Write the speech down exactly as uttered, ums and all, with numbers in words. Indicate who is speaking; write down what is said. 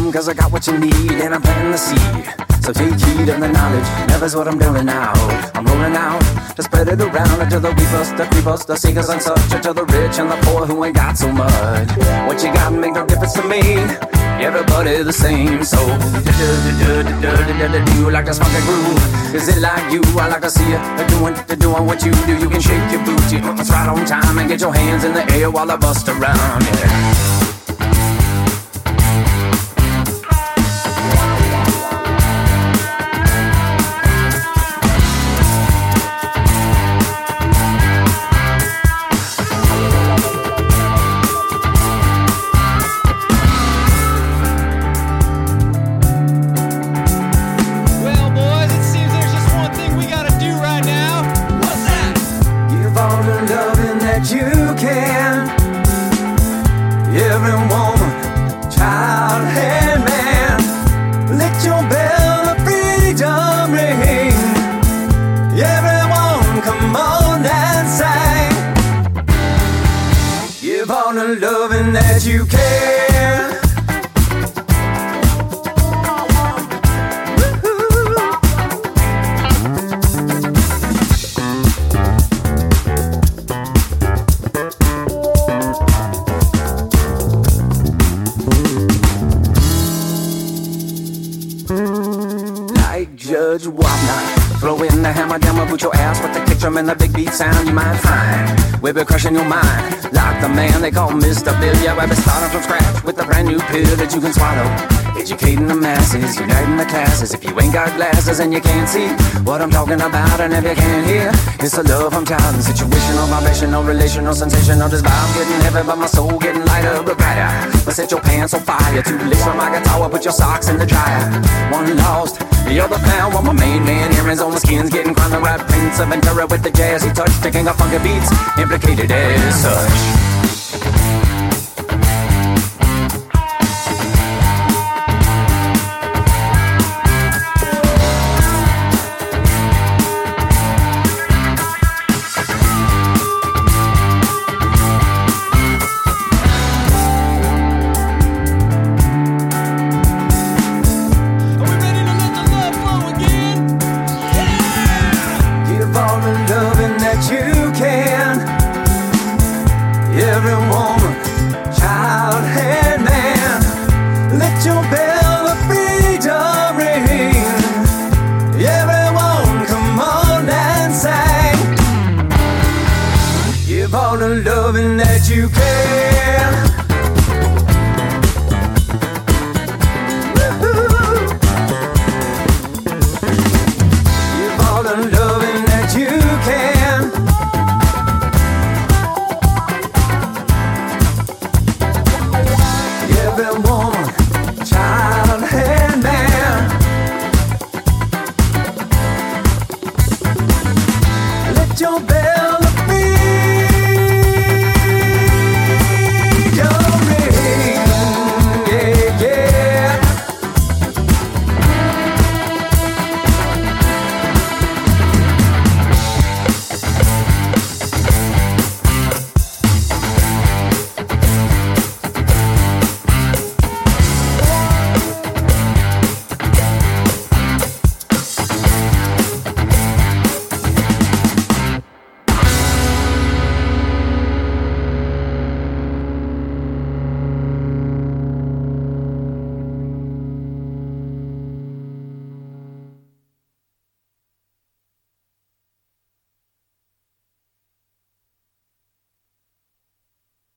Speaker 1: dream, cause I got what you need, and I'm planting the seed. So take heed of the knowledge, never's what I'm doing now. I'm rolling out to spread it around until the weepers, the creepers, the seekers and such, until the rich and the poor who ain't got so much. What you got make no difference to me, everybody the same. So do you like this funky groove? Is it like you? I like to see you doing, doing what you do. You can shake your booty, it's right on time, and get your hands in the air while I bust around, yeah. Loving that you can. Like Judge Wapner, throw in the hammer, down, boot your ass with the kick drum and the big beat sound you might find. We'll be crushing your mind. Like the man they call Mister Bill. Yeah, we'll be starting from scratch with a brand new pill that you can swallow. Educating the masses, uniting the classes. If you ain't got glasses and you can't see what I'm talking about, and if you can't hear, it's a love I'm touting. Situational, vibrational, relational, sensational. This vibe getting heavy, but my soul getting lighter, but brighter. But set your pants on fire. Two licks from my guitar, I'll put your socks in the dryer. One lost, the other found. While my main man here is on the skins getting crowned. The rap prince of Ventura with the jazzy touch, the king of funky beats, implicated as such. Every woman, child, and man, let your bell